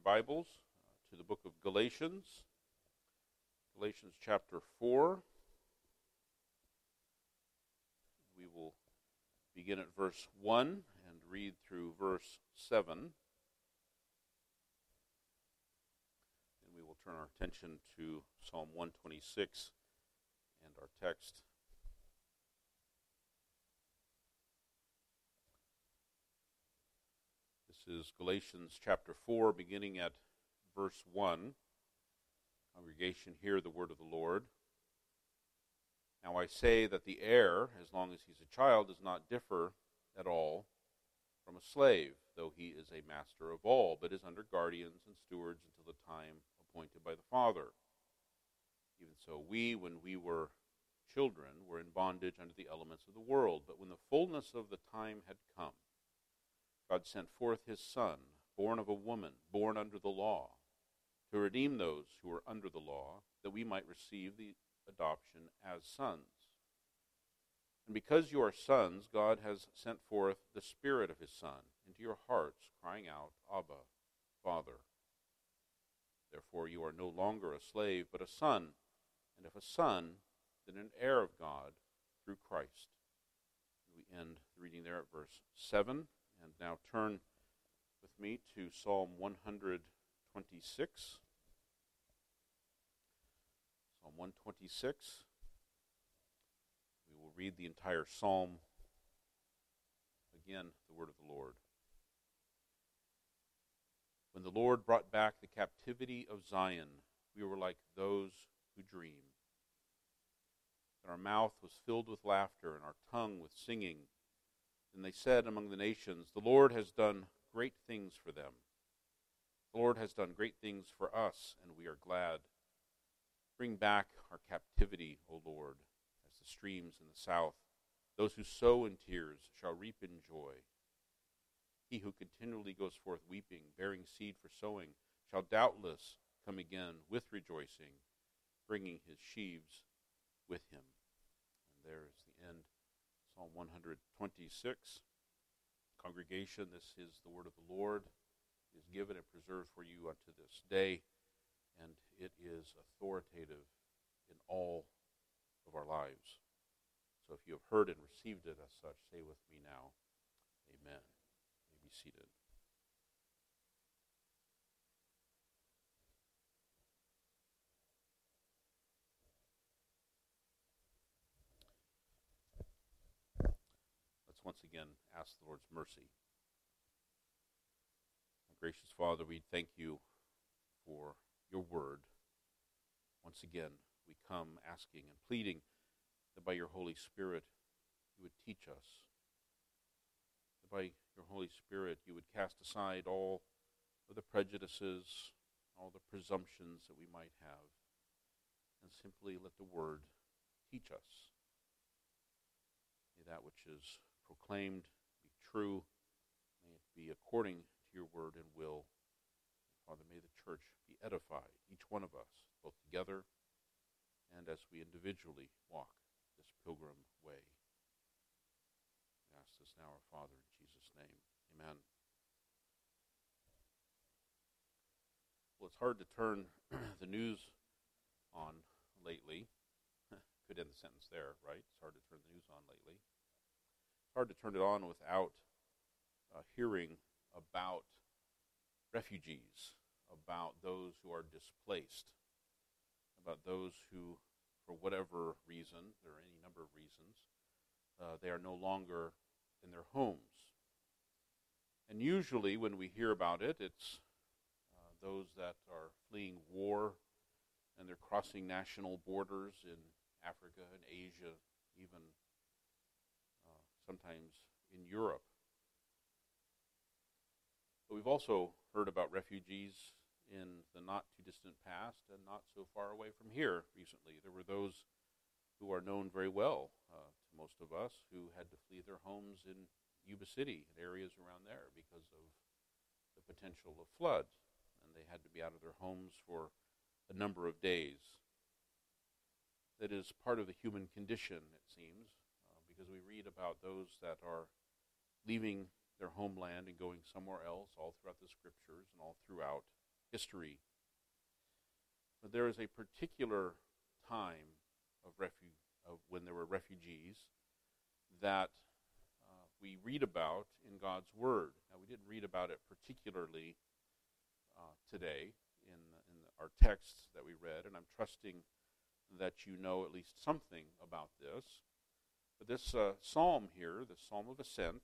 Bibles to the book of Galatians, Galatians chapter 4. We will begin at verse 1 and read through verse 7. And we will turn our attention to Psalm 126 and our text. This is Galatians chapter 4, beginning at verse 1. Congregation, hear the word of the Lord. Now I say that the heir, as long as he's a child, does not differ at all from a slave, though he is a master of all, but is under guardians and stewards until the time appointed by the Father. Even so, we, when we were children, were in bondage under the elements of the world. But when the fullness of the time had come, God sent forth his Son, born of a woman, born under the law, to redeem those who were under the law, that we might receive the adoption as sons. And because you are sons, God has sent forth the Spirit of his Son into your hearts, crying out, Abba, Father. Therefore you are no longer a slave, but a son, and if a son, then an heir of God through Christ. We end the reading there at verse 7. And now turn with me to Psalm 126. Psalm 126. We will read the entire psalm. Again, the word of the Lord. When the Lord brought back the captivity of Zion, we were like those who dream. And our mouth was filled with laughter, and our tongue with singing. And they said among the nations, the Lord has done great things for them. The Lord has done great things for us, and we are glad. Bring back our captivity, O Lord, as the streams in the south. Those who sow in tears shall reap in joy. He who continually goes forth weeping, bearing seed for sowing, shall doubtless come again with rejoicing, bringing his sheaves with him. And there is the end. Psalm 126. Congregation, this is the word of the Lord. It is given and preserved for you unto this day, and it is authoritative in all of our lives. So if you have heard and received it as such, say with me now, Amen. You may be seated. Once again, ask the Lord's mercy. Gracious Father, we thank you for your word. Once again, we come asking and pleading that by your Holy Spirit you would teach us, that by your Holy Spirit you would cast aside all of the prejudices, all the presumptions that we might have, and simply let the word teach us. May that which is proclaimed be true. May it be according to your word and will. Father, may the church be edified, each one of us, both together and as we individually walk this pilgrim way. We ask this now, our Father, in Jesus' name. Amen. Well, it's hard to turn the news on lately. Could end the sentence there, right? It's hard to turn the news on lately. Hard to turn it on without hearing about refugees, about those who are displaced, about those who, for whatever reason, there are any number of reasons, they are no longer in their homes. And usually when we hear about it, it's those that are fleeing war and they're crossing national borders in Africa and Asia, even sometimes in Europe. But we've also heard about refugees in the not-too-distant past and not so far away from here recently. There were those who are known very well to most of us who had to flee their homes in Yuba City and areas around there because of the potential of flood. And they had to be out of their homes for a number of days. That is part of the human condition, it seems, because we read about those that are leaving their homeland and going somewhere else all throughout the Scriptures and all throughout history. But there is a particular time of when there were refugees that we read about in God's Word. Now, we didn't read about it particularly today in our texts that we read, and I'm trusting that you know at least something about this. But this psalm here, the Psalm of Ascent,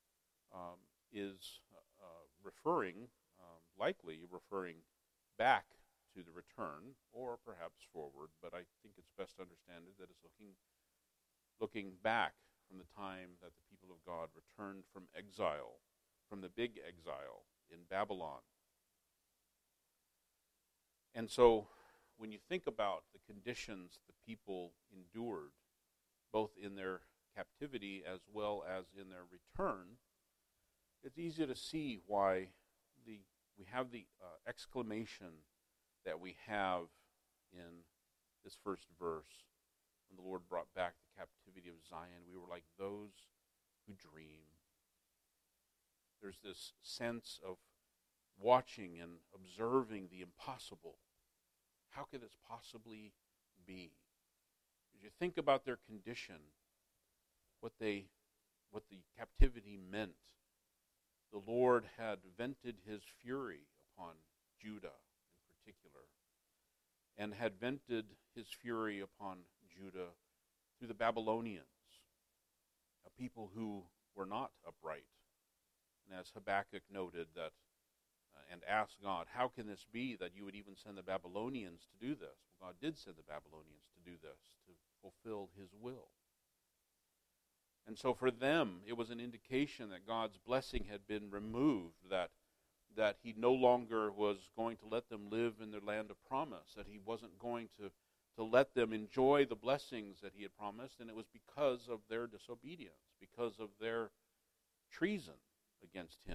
is likely referring back to the return, or perhaps forward, but I think it's best to understand it that it's looking back from the time that the people of God returned from exile, from the big exile in Babylon. And so when you think about the conditions the people endured, both in their captivity as well as in their return, it's easy to see why we have the exclamation that we have in this first verse. When the Lord brought back the captivity of Zion, we were like those who dream. There's this sense of watching and observing the impossible. How could this possibly be? As you think about their condition, what the captivity meant, the Lord had vented his fury upon Judah in particular, and had vented his fury upon Judah through the Babylonians, a people who were not upright. And as Habakkuk noted that, and asked God, how can this be that you would even send the Babylonians to do this? Well, God did send the Babylonians to do this, to fulfill his will. And so for them, it was an indication that God's blessing had been removed, that he no longer was going to let them live in their land of promise, that he wasn't going to let them enjoy the blessings that he had promised, and it was because of their disobedience, because of their treason against him.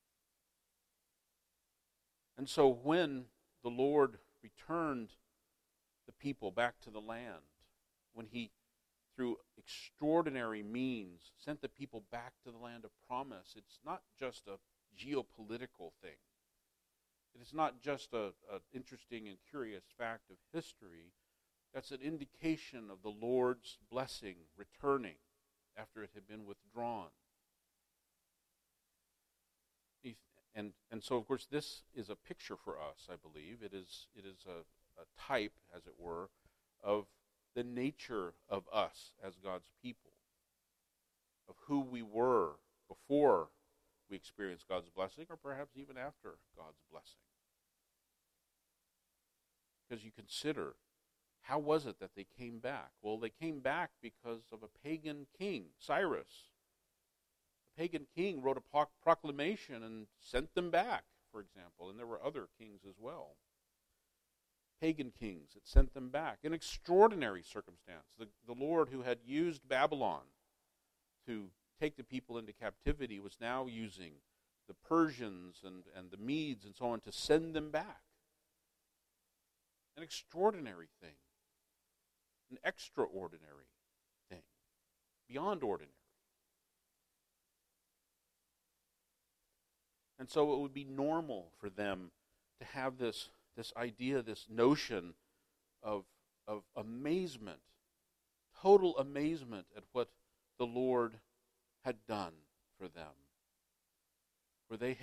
And so when the Lord returned the people back to the land, when he, through extraordinary means, sent the people back to the land of promise, it's not just a geopolitical thing. It is not just an interesting and curious fact of history. That's an indication of the Lord's blessing returning after it had been withdrawn. And so, of course, this is a picture for us, I believe. It is a type, as it were, of the nature of us as God's people, of who we were before we experienced God's blessing, or perhaps even after God's blessing. Because you consider, how was it that they came back? Well, they came back because of a pagan king, Cyrus. The pagan king wrote a proclamation and sent them back, for example, and there were other kings as well. Pagan kings that sent them back. An extraordinary circumstance. The Lord who had used Babylon to take the people into captivity was now using the Persians and the Medes and so on to send them back. An extraordinary thing. An extraordinary thing. Beyond ordinary. And so it would be normal for them to have this idea, this notion of amazement, total amazement at what the Lord had done for them. For they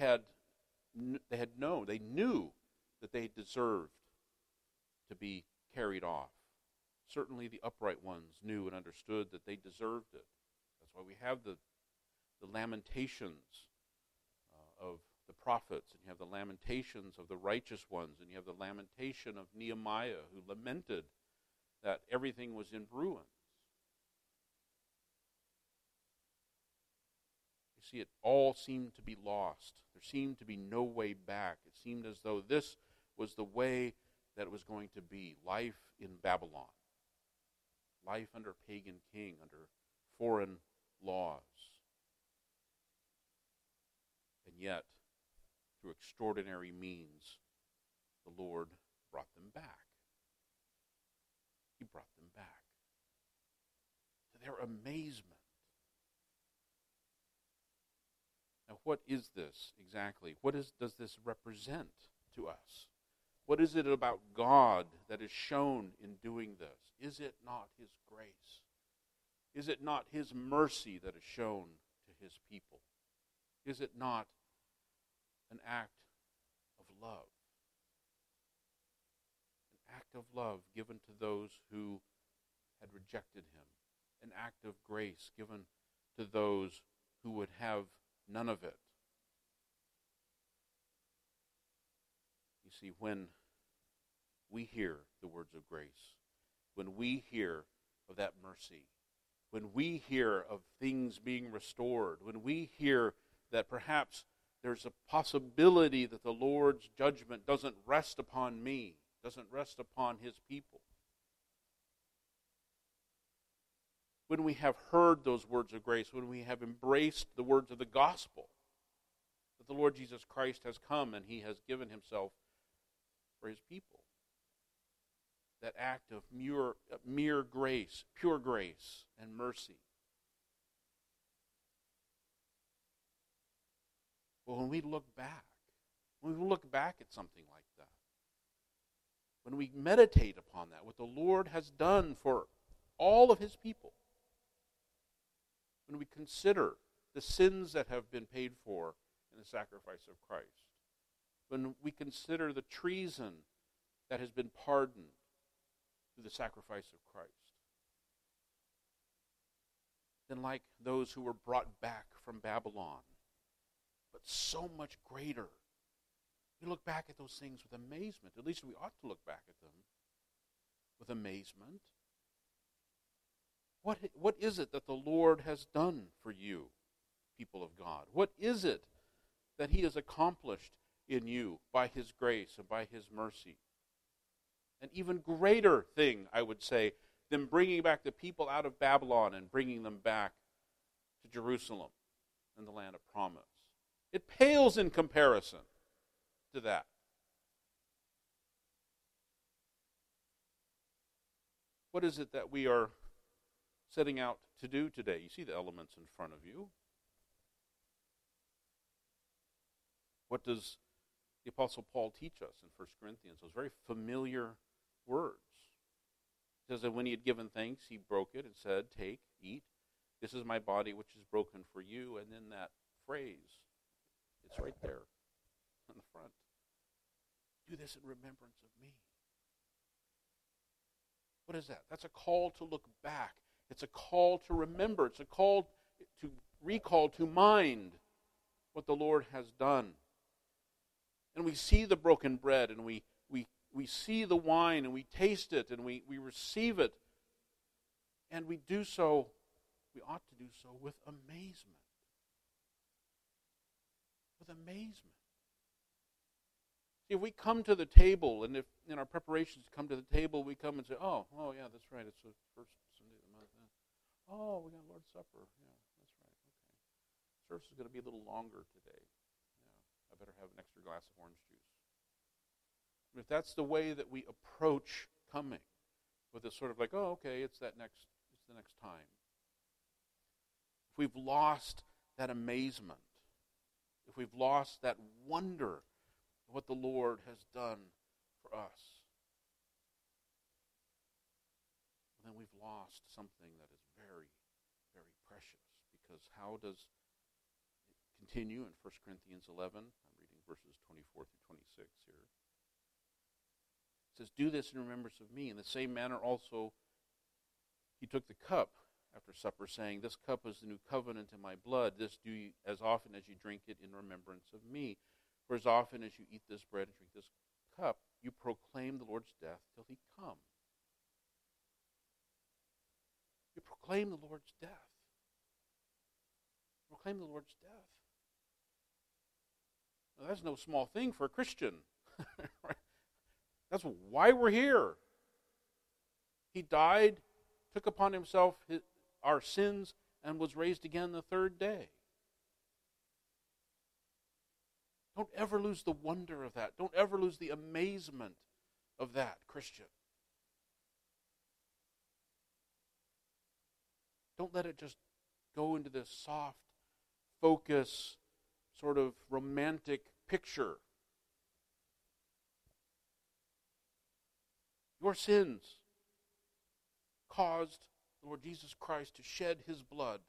knew that they deserved to be carried off. Certainly the upright ones knew and understood that they deserved it. That's why we have the lamentations of the prophets, and you have the lamentations of the righteous ones, and you have the lamentation of Nehemiah, who lamented that everything was in ruins. You see, it all seemed to be lost. There seemed to be no way back. It seemed as though this was the way that it was going to be. Life in Babylon. Life under a pagan king, under foreign laws. And yet, through extraordinary means, the Lord brought them back. He brought them back. To their amazement. Now, what is this exactly? What does this represent to us? What is it about God that is shown in doing this? Is it not His grace? Is it not His mercy that is shown to His people? Is it not an act of love? An act of love given to those who had rejected Him. An act of grace given to those who would have none of it. You see, when we hear the words of grace, when we hear of that mercy, when we hear of things being restored, when we hear that perhaps there's a possibility that the Lord's judgment doesn't rest upon me, doesn't rest upon His people, when we have heard those words of grace, when we have embraced the words of the gospel, that the Lord Jesus Christ has come and He has given Himself for His people. That act of mere grace, pure grace and mercy. Well, when we look back at something like that, when we meditate upon that, what the Lord has done for all of His people, when we consider the sins that have been paid for in the sacrifice of Christ, when we consider the treason that has been pardoned through the sacrifice of Christ, then like those who were brought back from Babylon, but so much greater, we look back at those things with amazement. At least we ought to look back at them with amazement. What is it that the Lord has done for you, people of God? What is it that He has accomplished in you by His grace and by His mercy? An even greater thing, I would say, than bringing back the people out of Babylon and bringing them back to Jerusalem and the land of promise. It pales in comparison to that. What is it that we are setting out to do today? You see the elements in front of you. What does the Apostle Paul teach us in 1 Corinthians? Those very familiar words. It says that when he had given thanks, he broke it and said, "Take, eat. This is my body which is broken for you." And then that phrase, it's right there on the front. Do this in remembrance of me. What is that? That's a call to look back. It's a call to remember. It's a call to recall to mind what the Lord has done. And we see the broken bread, and we see the wine, and we taste it, and we receive it. And we do so, we ought to do so with amazement. With amazement. If we come to the table, and if in our preparations to come to the table, we come and say, oh yeah, that's right, it's the first Sunday of the month. Oh, we got Lord's Supper. Yeah, that's right, okay. Service is going to be a little longer today. Yeah, I better have an extra glass of orange juice. If that's the way that we approach coming, with this sort of like, oh, okay, it's the next time. If we've lost that amazement, if we've lost that wonder of what the Lord has done for us, then we've lost something that is very, very precious. Because how does it continue in 1 Corinthians 11? I'm reading verses 24 through 26 here. It says, "Do this in remembrance of me. In the same manner also he took the cup after supper, saying, 'This cup is the new covenant in my blood. This do ye as often as you drink it in remembrance of me. For as often as you eat this bread and drink this cup, you proclaim the Lord's death till he come.'" You proclaim the Lord's death. Proclaim the Lord's death. Now, that's no small thing for a Christian. Right? That's why we're here. He died, took upon himself our sins, and was raised again the third day. Don't ever lose the wonder of that. Don't ever lose the amazement of that, Christian. Don't let it just go into this soft, focus, sort of romantic picture. Your sins caused the Lord Jesus Christ to shed his blood,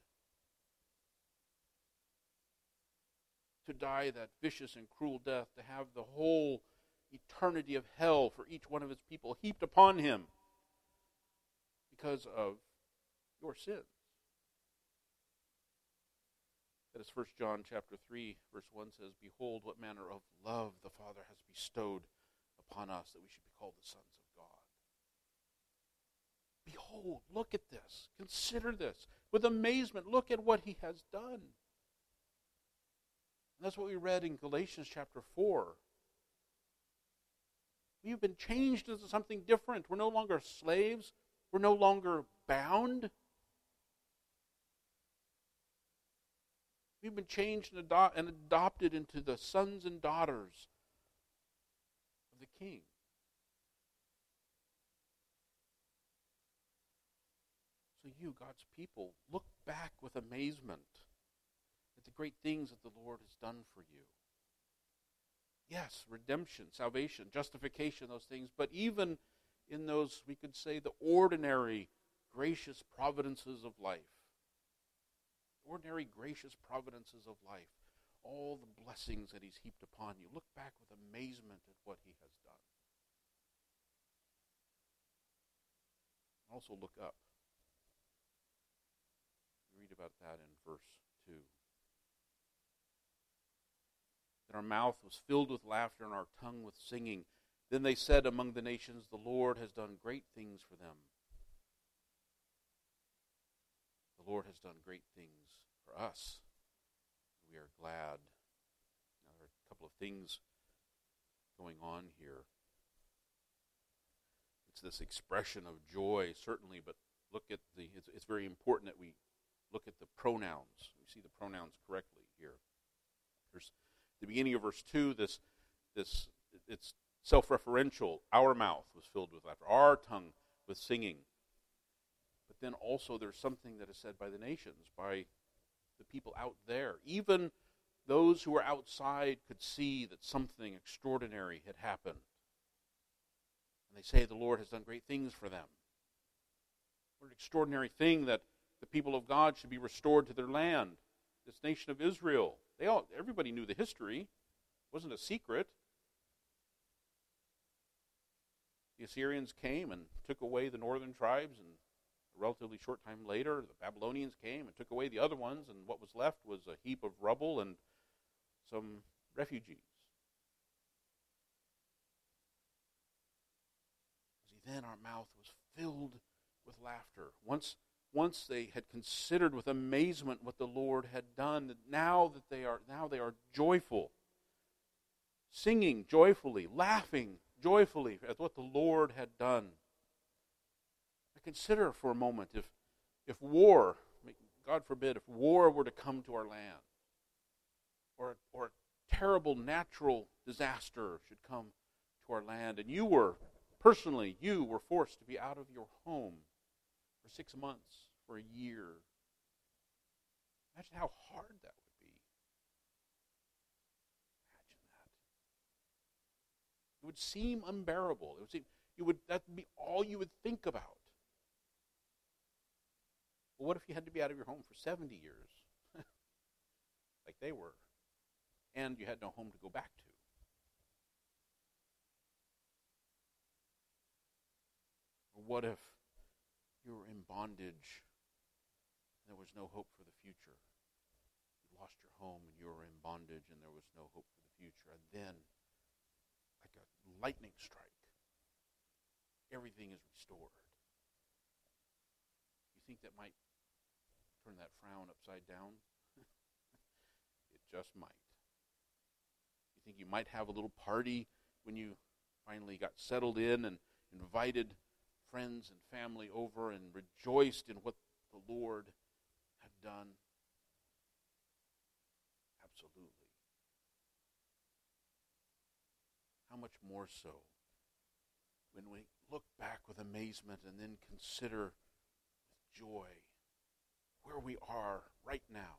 to die that vicious and cruel death, to have the whole eternity of hell for each one of his people heaped upon him because of your sins. That is 1 John chapter 3, verse 1 says, "Behold, what manner of love the Father has bestowed upon us, that we should be called the sons of God." Behold, look at this. Consider this. With amazement, look at what he has done. And that's what we read in Galatians chapter 4. We've been changed into something different. We're no longer slaves. We're no longer bound. We've been changed and adopted into the sons and daughters of the King. So you, God's people, look back with amazement at the great things that the Lord has done for you. Yes, redemption, salvation, justification, those things, but even in those, we could say, the ordinary, gracious providences of life. Ordinary, gracious providences of life. All the blessings that he's heaped upon you. Look back with amazement at what he has done. Also look up. We read about that in verse 2. That our mouth was filled with laughter and our tongue with singing. Then they said among the nations, "The Lord has done great things for them." The Lord has done great things for us. We are glad. Now, there are a couple of things going on here. It's this expression of joy, certainly, but look at it's very important that we look at the pronouns. We see the pronouns correctly here. There's the beginning of verse 2, it's self-referential. Our mouth was filled with laughter, our tongue with singing. But then also there's something that is said by the nations, by the people out there. Even those who were outside could see that something extraordinary had happened. And they say the Lord has done great things for them. What an extraordinary thing that the people of God should be restored to their land. This nation of Israel. Everybody knew the history. It wasn't a secret. The Assyrians came and took away the northern tribes, and a relatively short time later, the Babylonians came and took away the other ones, and what was left was a heap of rubble and some refugees. See, then our mouth was filled with laughter. Once they had considered with amazement what the Lord had done, now they are joyful, singing joyfully, laughing joyfully at what the Lord had done. I consider for a moment if war, God forbid, if war were to come to our land, or a terrible natural disaster should come to our land, and you were forced to be out of your home for 6 months, for a year. Imagine how hard that would be. Imagine that. It would seem unbearable. That would be all you would think about. Well, what if you had to be out of your home for 70 years? Like they were. And you had no home to go back to. Or what if you were in bondage and there was no hope for the future? You lost your home and you were in bondage and there was no hope for the future. And then, like a lightning strike, everything is restored. You think that might turn that frown upside down? It just might. You think you might have a little party when you finally got settled in and invited friends and family over and rejoiced in what the Lord had done? Absolutely. How much more so when we look back with amazement and then consider with joy where we are right now.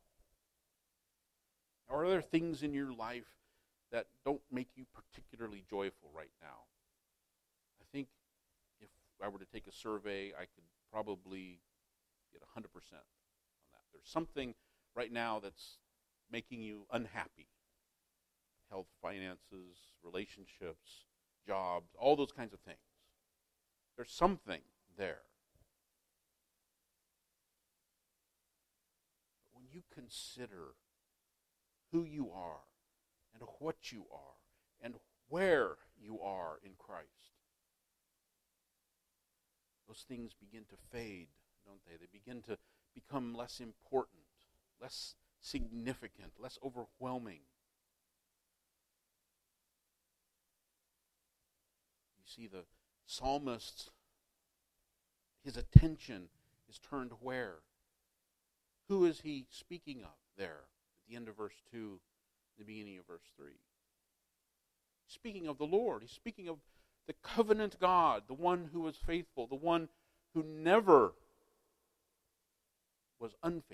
Are there things in your life that don't make you particularly joyful right now? I think if I were to take a survey, I could probably get 100% on that. There's something right now that's making you unhappy. Health, finances, relationships, jobs, all those kinds of things. There's something there. But when you consider who you are and what you are and where you are in Christ, those things begin to fade, don't they? They begin to become less important, less significant, less overwhelming. You see, the psalmist, his attention is turned where? Who is he speaking of there at the end of verse 2, the beginning of verse 3? Speaking of the Lord. He's speaking of the covenant God, the one who was faithful, the one who never was unfaithful.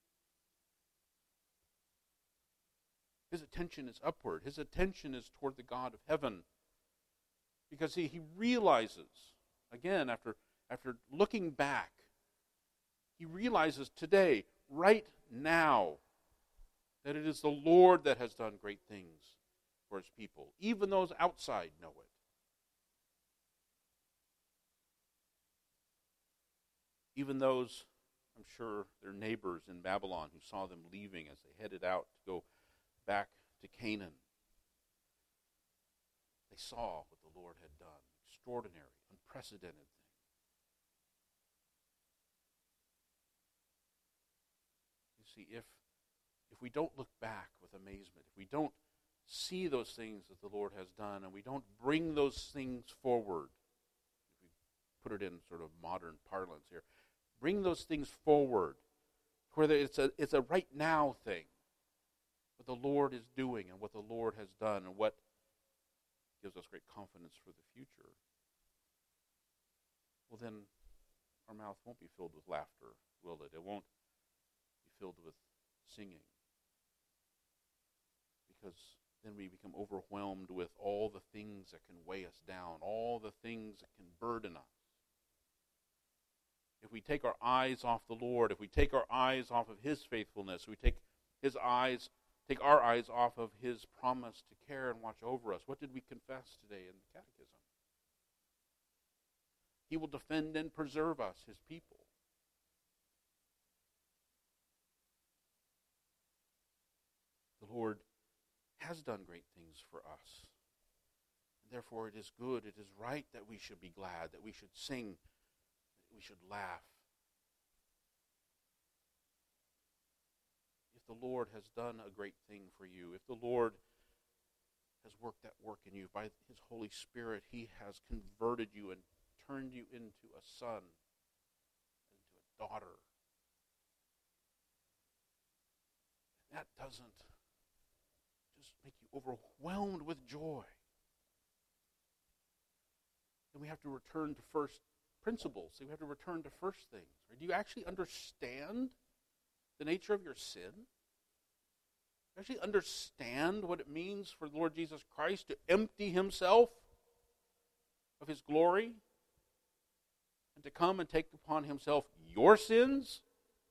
His attention is upward. His attention is toward the God of heaven. Because he realizes, again, after looking back, he realizes today, right now, that it is the Lord that has done great things for his people. Even those outside know it. Even those, I'm sure, their neighbors in Babylon who saw them leaving as they headed out to go back to Canaan. They saw what the Lord had done. Extraordinary, unprecedented thing. You see, if we don't look back with amazement, if we don't see those things that the Lord has done, and we don't bring those things forward, if we put it in sort of modern parlance here, bring those things forward, whether it's a right now thing, what the Lord is doing and what the Lord has done and what gives us great confidence for the future, well then our mouth won't be filled with laughter, will it? It won't be filled with singing. Because then we become overwhelmed with all the things that can weigh us down, all the things that can burden us. If we take our eyes off the Lord, if we take our eyes off of his faithfulness, we take our eyes off of his promise to care and watch over us. What did we confess today in the Catechism? He will defend and preserve us, his people. The Lord has done great things for us. Therefore, it is good, it is right that we should be glad, that we should sing, that we should laugh. If the Lord has done a great thing for you, if the Lord has worked that work in you by his Holy Spirit, he has converted you and turned you into a son, into a daughter. And that doesn't just make you overwhelmed with joy. Then we have to return to first principles. So we have to return to first things. Right? Do you actually understand the nature of your sin? Do you actually understand what it means for the Lord Jesus Christ to empty himself of his glory and to come and take upon himself your sins?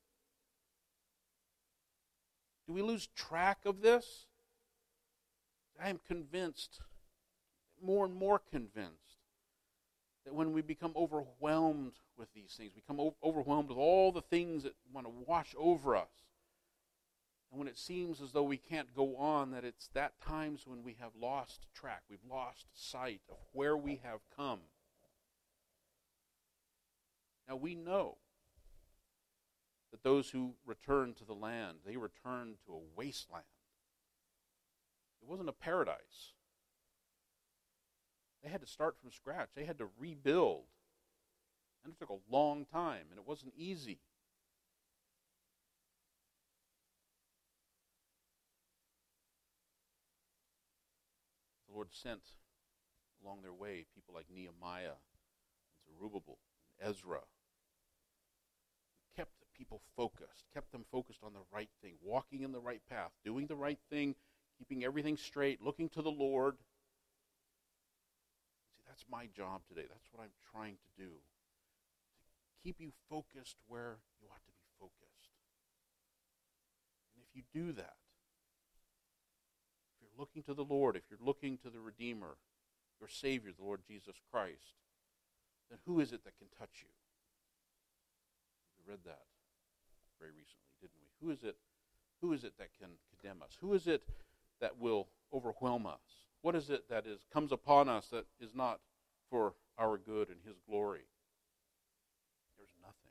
Do we lose track of this? I am convinced, more and more convinced, that when we become overwhelmed with these things, we become overwhelmed with all the things that want to wash over us, and when it seems as though we can't go on, that it's that times when we have lost track, we've lost sight of where we have come. Now we know that those who return to the land, they return to a wasteland. It wasn't a paradise. They had to start from scratch. They had to rebuild. And it took a long time, and it wasn't easy. The Lord sent along their way people like Nehemiah and Zerubbabel and Ezra, who kept the people focused, kept them focused on the right thing, walking in the right path, doing the right thing, keeping everything straight, looking to the Lord. See, That's my job today. That's what I'm trying to do. To keep you focused where you ought to be focused. And if you do that, if you're looking to the Lord, if you're looking to the Redeemer, your Savior, the Lord Jesus Christ, then who is it that can touch you? We read that very recently, didn't we? Who is it that can condemn us? Who is it that will overwhelm us? What is it that comes upon us that is not for our good and His glory? There's nothing.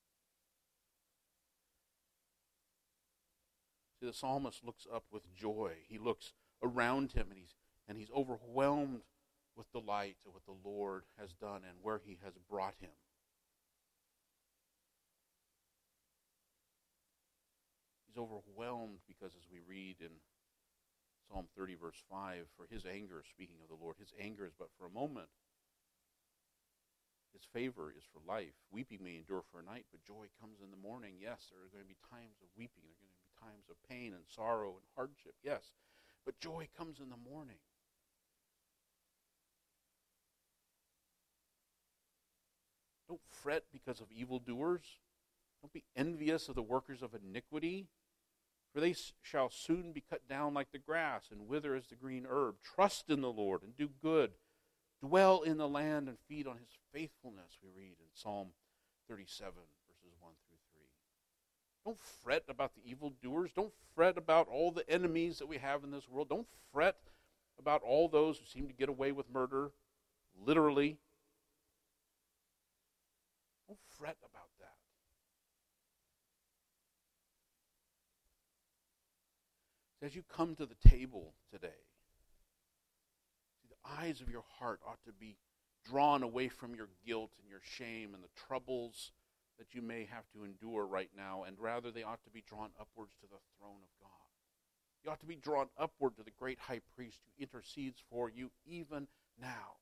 See, the psalmist looks up with joy. He looks around him and he's overwhelmed with delight at what the Lord has done and where He has brought him. He's overwhelmed because, as we read in Psalm 30, verse 5, for His anger, speaking of the Lord, His anger is but for a moment. His favor is for life. Weeping may endure for a night, but joy comes in the morning. Yes, there are going to be times of weeping. There are going to be times of pain and sorrow and hardship. Yes, but joy comes in the morning. Don't fret because of evildoers. Don't be envious of the workers of iniquity. For they shall soon be cut down like the grass and wither as the green herb. Trust in the Lord and do good. Dwell in the land and feed on His faithfulness, we read in Psalm 37, verses 1 through 3. Don't fret about the evildoers. Don't fret about all the enemies that we have in this world. Don't fret about all those who seem to get away with murder, literally. Don't fret about that. As you come to the table today, the eyes of your heart ought to be drawn away from your guilt and your shame and the troubles that you may have to endure right now, and rather they ought to be drawn upwards to the throne of God. You ought to be drawn upward to the great high priest who intercedes for you even now.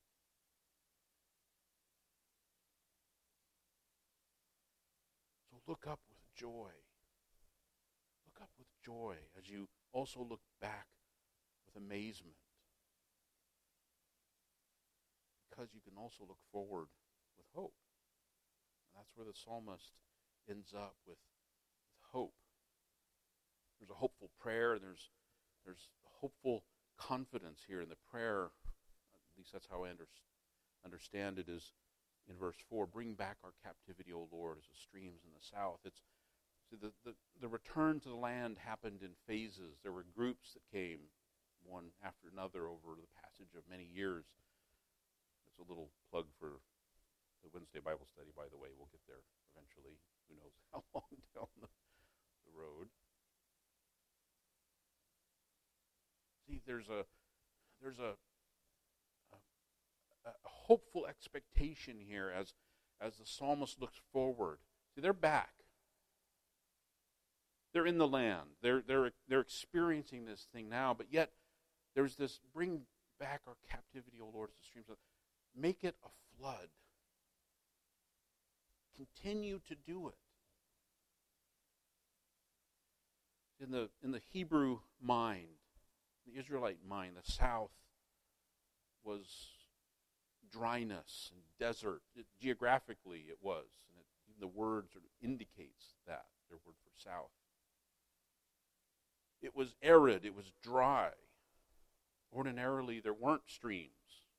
So look up with joy. Look up with joy as you also look back with amazement. Because you can also look forward with hope. And that's where the psalmist ends up with hope. There's a hopeful prayer, and there's hopeful confidence here in the prayer. At least that's how I understand it, is in verse 4, bring back our captivity, O Lord, as the streams in the south. The return to the land happened in phases. There were groups that came, one after another, over the passage of many years. That's a little plug for the Wednesday Bible study, by the way. We'll get there eventually. Who knows how long down the road. See, there's a hopeful expectation here as the psalmist looks forward. See, they're back. They're in the land. They're experiencing this thing now, but yet there's this bring back our captivity, O Lord, as the streams of. Make it a flood. Continue to do it. In the Hebrew mind, the Israelite mind, the south was dryness and desert. Geographically, it was. And even the word sort of indicates that, their word for south. It was arid. It was dry. Ordinarily, there weren't streams.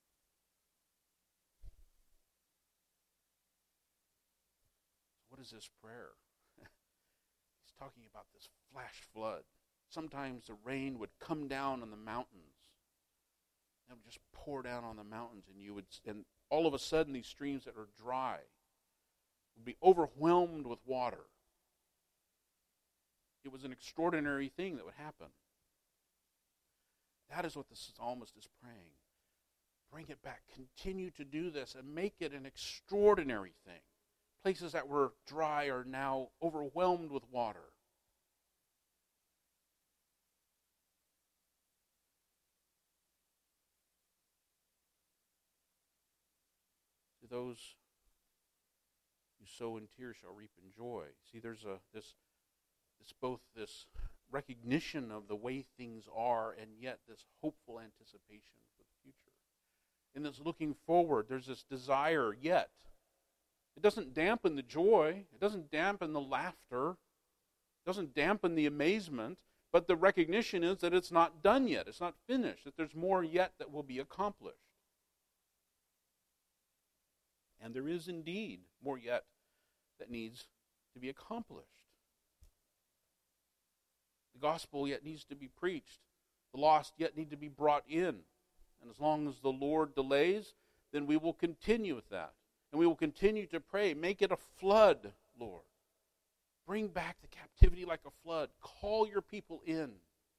What is this prayer? He's talking about this flash flood. Sometimes the rain would come down on the mountains. It would just pour down on the mountains, and all of a sudden these streams that are dry would be overwhelmed with water. It was an extraordinary thing that would happen. That is what the psalmist is praying. Bring it back. Continue to do this and make it an extraordinary thing. Places that were dry are now overwhelmed with water. To those who sow in tears shall reap in joy. See, there's both this recognition of the way things are, and yet this hopeful anticipation for the future. and this looking forward. There's this desire yet. It doesn't dampen the joy. It doesn't dampen the laughter. It doesn't dampen the amazement. But the recognition is that it's not done yet. It's not finished. That there's more yet that will be accomplished. And there is indeed more yet that needs to be accomplished. The gospel yet needs to be preached. The lost yet need to be brought in. And as long as the Lord delays, then we will continue with that. And we will continue to pray. Make it a flood, Lord. Bring back the captivity like a flood. Call your people in.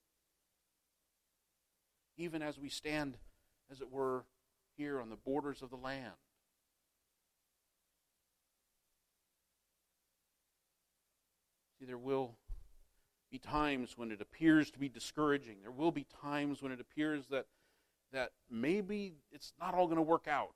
Even as we stand, as it were, here on the borders of the land. See, there will be times when it appears to be discouraging. There will be times when it appears that maybe it's not all going to work out.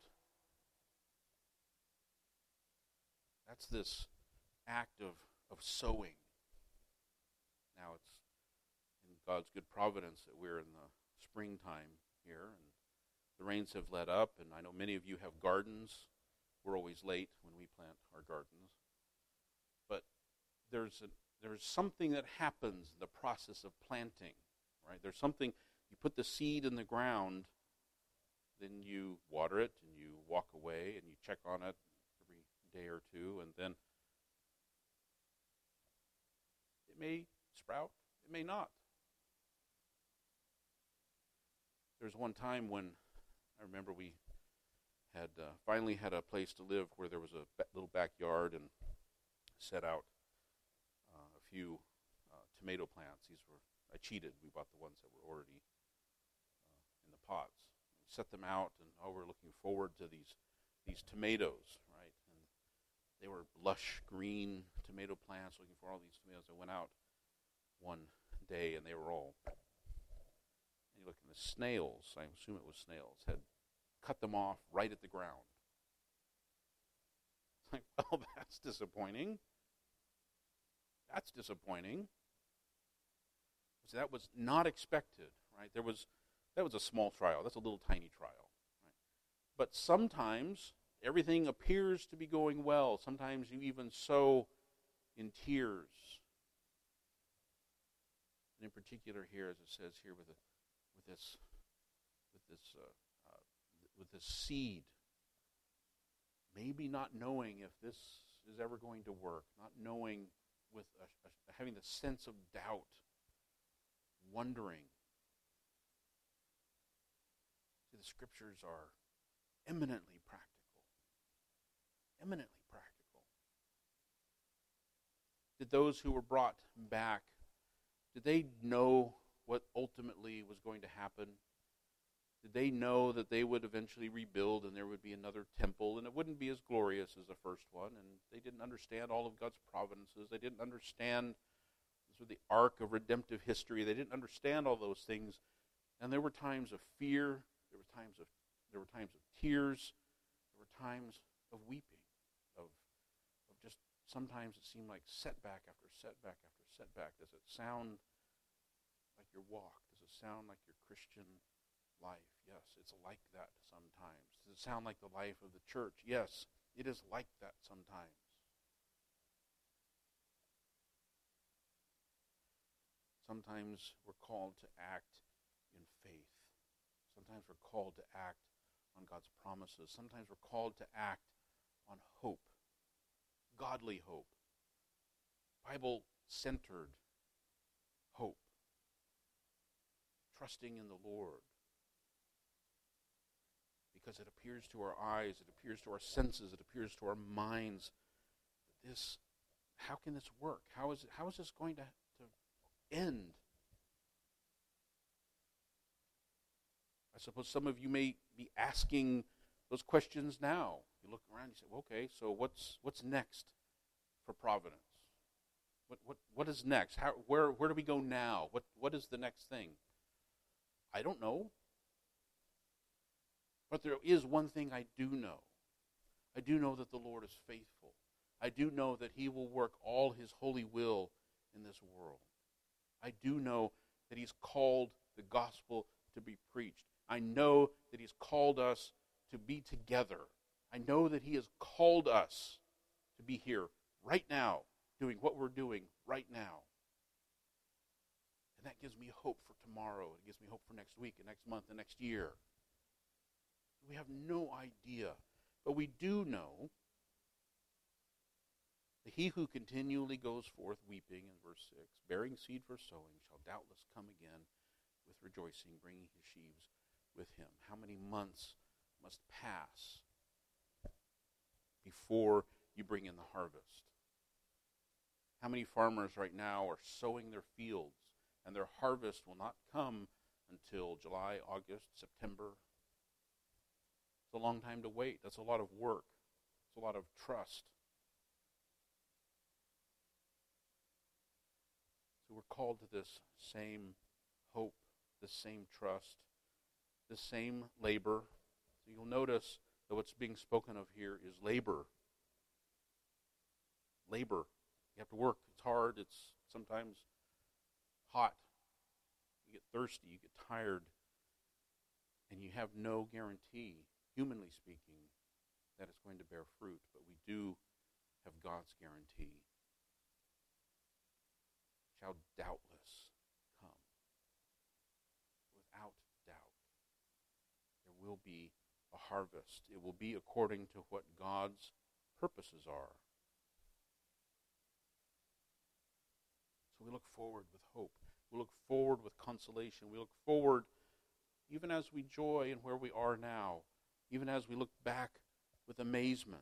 That's this act of sowing. Now it's in God's good providence that we're in the springtime here, and the rains have let up, and I know many of you have gardens. We're always late when we plant our gardens. But there's something that happens in the process of planting, right? There's something, you put the seed in the ground, then you water it, and you walk away, and you check on it every day or two, and then it may sprout, it may not. There's one time when I remember we had finally had a place to live where there was a little backyard and set out a few tomato plants. I cheated. We bought the ones that were already in the pots. We set them out, and we're looking forward to these tomatoes, right? And they were lush green tomato plants, looking for all these tomatoes. I went out one day, and they were all, and you look in the snails, I assume it was snails, had cut them off right at the ground. It's like, well, that's disappointing. That's disappointing. So that was not expected, right? That was a small trial. That's a little tiny trial, right? But sometimes everything appears to be going well. Sometimes you even sow in tears. And in particular here, as it says here, with this seed, maybe not knowing if this is ever going to work, not knowing, with having the sense of doubt, wondering. See, the scriptures are eminently practical. Eminently practical. Did those who were brought back, did they know what ultimately was going to happen? Did they know that they would eventually rebuild and there would be another temple and it wouldn't be as glorious as the first one? And they didn't understand all of God's providences. They didn't understand sort of the arc of redemptive history. They didn't understand all those things. And there were times of fear. There were times of tears. There were times of weeping. Of just sometimes it seemed like setback after setback after setback. Does it sound like your walk? Does it sound like your Christian life? Yes, it's like that sometimes. Does it sound like the life of the church? Yes, it is like that sometimes. Sometimes we're called to act in faith. Sometimes we're called to act on God's promises. Sometimes we're called to act on hope, godly hope, Bible-centered hope, trusting in the Lord. Because it appears to our eyes, it appears to our senses, it appears to our minds that how can this work? How is this going to end? I suppose some of you may be asking those questions now. You look around, you say, well, okay, so what's next for Providence? What is next? Where do we go now? What is the next thing? I don't know. But there is one thing I do know. I do know that the Lord is faithful. I do know that he will work all his holy will in this world. I do know that he's called the gospel to be preached. I know that he's called us to be together. I know that he has called us to be here right now, doing what we're doing right now. And that gives me hope for tomorrow. It gives me hope for next week and next month and next year. We have no idea, but we do know that he who continually goes forth weeping, in verse 6, bearing seed for sowing, shall doubtless come again with rejoicing, bringing his sheaves with him. How many months must pass before you bring in the harvest? How many farmers right now are sowing their fields, and their harvest will not come until July, August, September? It's a long time to wait. That's a lot of work. It's a lot of trust. So we're called to this same hope, this same trust, this same labor. So you'll notice that what's being spoken of here is labor. Labor. You have to work. It's hard. It's sometimes hot. You get thirsty. You get tired. And you have no guarantee, humanly speaking, that it's going to bear fruit. But we do have God's guarantee. Shall doubtless come. Without doubt. There will be a harvest. It will be according to what God's purposes are. So we look forward with hope. We look forward with consolation. We look forward even as we joy in where we are now, even as we look back with amazement.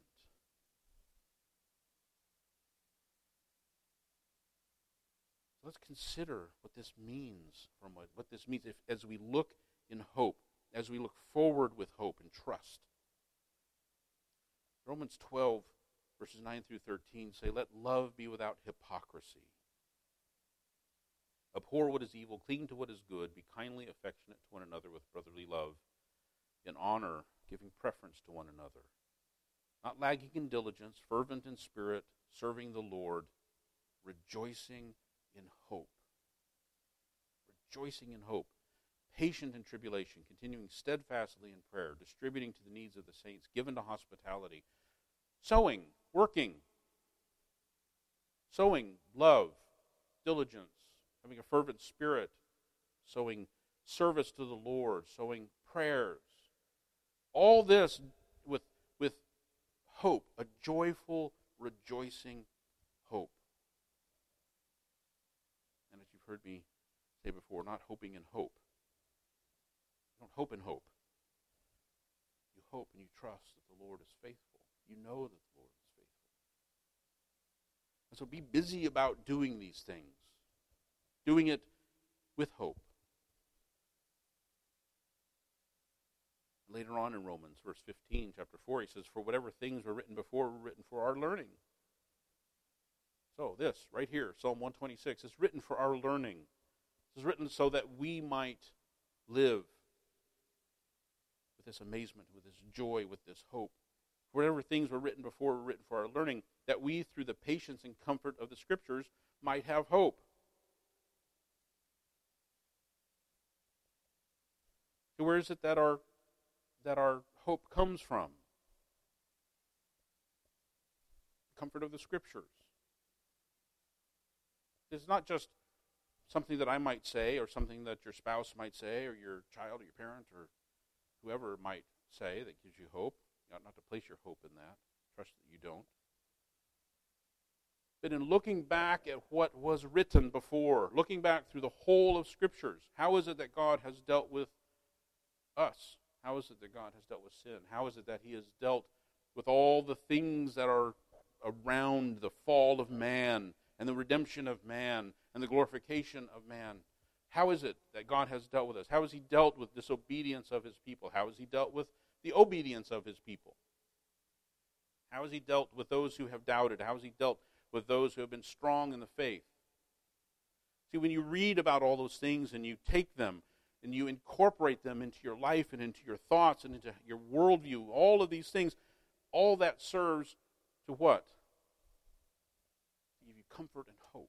Let's consider what this means what this means as we look in hope, as we look forward with hope and trust. Romans 12, verses 9 through 13 say, let love be without hypocrisy. Abhor what is evil, cling to what is good, be kindly affectionate to one another with brotherly love, in honor, giving preference to one another. Not lagging in diligence, fervent in spirit, serving the Lord, rejoicing in hope. Rejoicing in hope. Patient in tribulation, continuing steadfastly in prayer, distributing to the needs of the saints, given to hospitality. Sowing, working. Sowing, love, diligence, having a fervent spirit, sowing service to the Lord, sowing prayers. All this with hope, a joyful, rejoicing hope. And as you've heard me say before, not hoping in hope. You don't hope in hope. You hope and you trust that the Lord is faithful. You know that the Lord is faithful. And so be busy about doing these things. Doing it with hope. Later on in Romans, verse 15, chapter 4, he says, for whatever things were written before were written for our learning. So this, right here, Psalm 126, is written for our learning. This is written so that we might live with this amazement, with this joy, with this hope. Whatever things were written before were written for our learning, that we, through the patience and comfort of the Scriptures, might have hope. So where is it that our hope comes from? Comfort of the Scriptures. It's not just something that I might say or something that your spouse might say or your child or your parent or whoever might say that gives you hope. You ought not to place your hope in that. Trust that you don't. But in looking back at what was written before, looking back through the whole of Scriptures, how is it that God has dealt with us? How is it that God has dealt with sin? How is it that he has dealt with all the things that are around the fall of man and the redemption of man and the glorification of man? How is it that God has dealt with us? How has he dealt with disobedience of his people? How has he dealt with the obedience of his people? How has he dealt with those who have doubted? How has he dealt with those who have been strong in the faith? See, when you read about all those things and you take them and you incorporate them into your life and into your thoughts and into your worldview, all of these things, all that serves to what? To give you comfort and hope.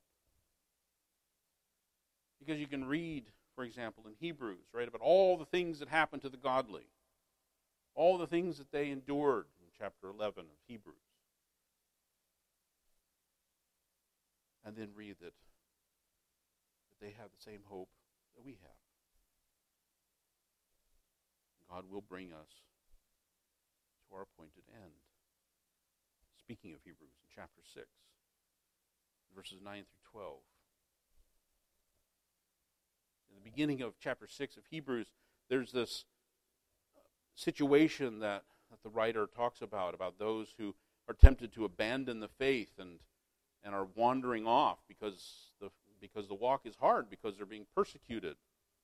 Because you can read, for example, in Hebrews, right, about all the things that happen to the godly. all the things that they endured in chapter 11 of Hebrews. And then read that they have the same hope that we have. God will bring us to our appointed end. Speaking of Hebrews, in chapter 6, verses 9 through 12. In the beginning of chapter 6 of Hebrews, there's this situation that the writer talks about those who are tempted to abandon the faith and are wandering off because the walk is hard, because they're being persecuted.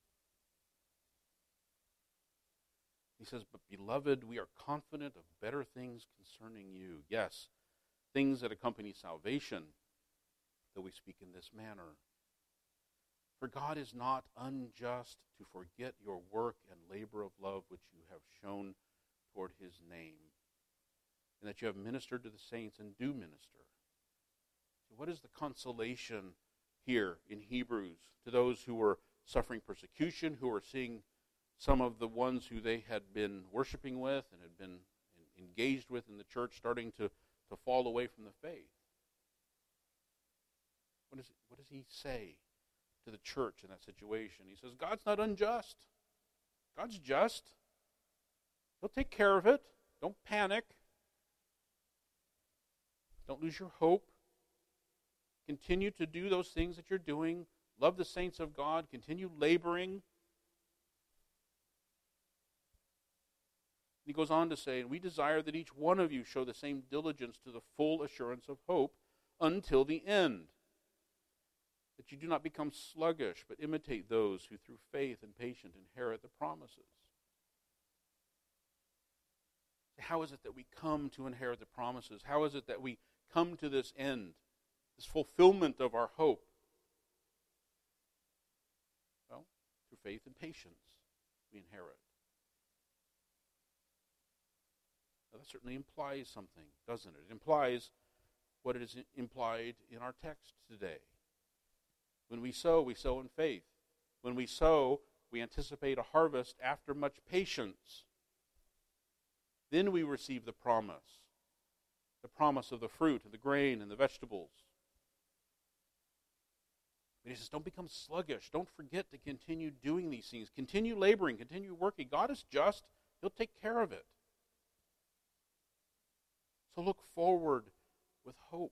He says, "But beloved, we are confident of better things concerning you." Yes, things that accompany salvation, though we speak in this manner. "For God is not unjust to forget your work and labor of love which you have shown toward his name, and that you have ministered to the saints and do minister." So what is the consolation here in Hebrews to those who were suffering persecution, who were seeing some of the ones who they had been worshiping with and had been engaged with in the church starting to fall away from the faith? What does he say to the church in that situation? He says, God's not unjust. God's just. He'll take care of it. Don't panic. Don't lose your hope. Continue to do those things that you're doing. Love the saints of God. Continue laboring. He goes on to say, "And we desire that each one of you show the same diligence to the full assurance of hope until the end, that you do not become sluggish, but imitate those who through faith and patience inherit the promises." How is it that we come to inherit the promises? How is it that we come to this end, this fulfillment of our hope? Well, through faith and patience we inherit. Now, that certainly implies something, doesn't it? It implies what it is implied in our text today. When we sow in faith. When we sow, we anticipate a harvest after much patience. Then we receive the promise of the fruit and the grain and the vegetables. But he says, don't become sluggish. Don't forget to continue doing these things. Continue laboring. Continue working. God is just. He'll take care of it. So look forward with hope.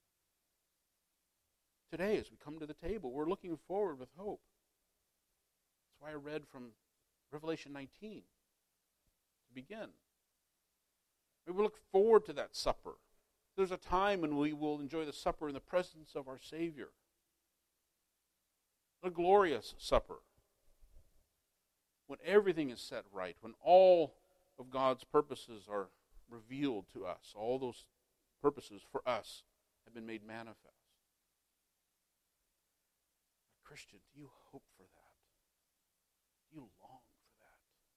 Today, as we come to the table, we're looking forward with hope. That's why I read from Revelation 19 to begin. We will look forward to that supper. There's a time when we will enjoy the supper in the presence of our Savior. A glorious supper. When everything is set right, when all of God's purposes are revealed to us, all those purposes for us have been made manifest. Christian, do you hope for that? Do you long for that?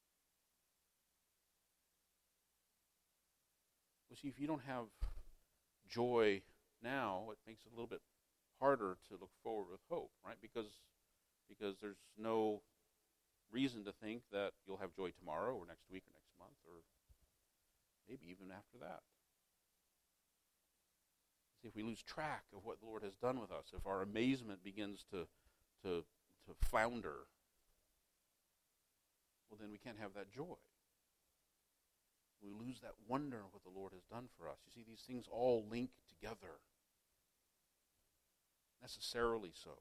Well, see, if you don't have joy now, it makes it a little bit harder to look forward with hope, right? Because there's no reason to think that you'll have joy tomorrow or next week or next month or maybe even after that. See, if we lose track of what the Lord has done with us, if our amazement begins to flounder, well, then we can't have that joy. We lose that wonder of what the Lord has done for us. You see, these things all link together. Necessarily so.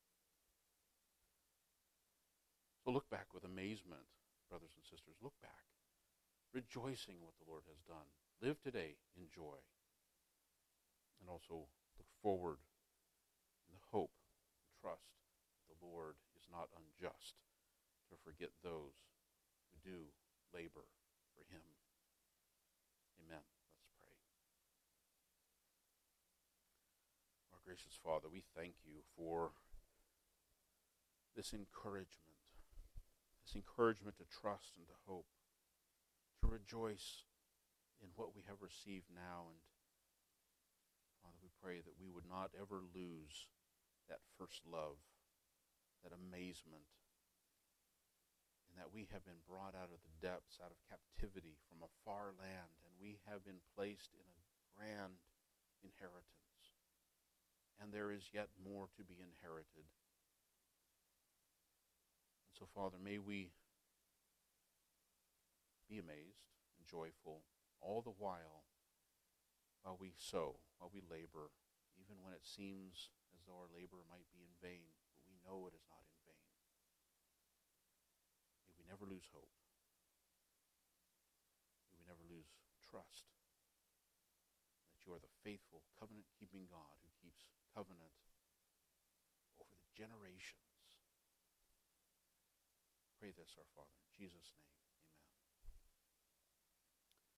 So look back with amazement, brothers and sisters. Look back, rejoicing in what the Lord has done. Live today in joy. And also look forward in the hope and trust that the Lord is not unjust to forget those who do labor for him. Amen. Let's pray. Our gracious Father, we thank you for this encouragement to trust and to hope, to rejoice in what we have received now. And Father, we pray that we would not ever lose that first love, that amazement and that we have been brought out of the depths, out of captivity from a far land, and we have been placed in a grand inheritance. And there is yet more to be inherited. And so, Father, may we be amazed and joyful all the while we sow, while we labor, even when it seems as though our labor might be in vain, but we know it is not in vain. May we never lose hope. May we never lose trust that you are the faithful, covenant-keeping God who keeps covenant over the generations. Pray this, our Father, in Jesus' name.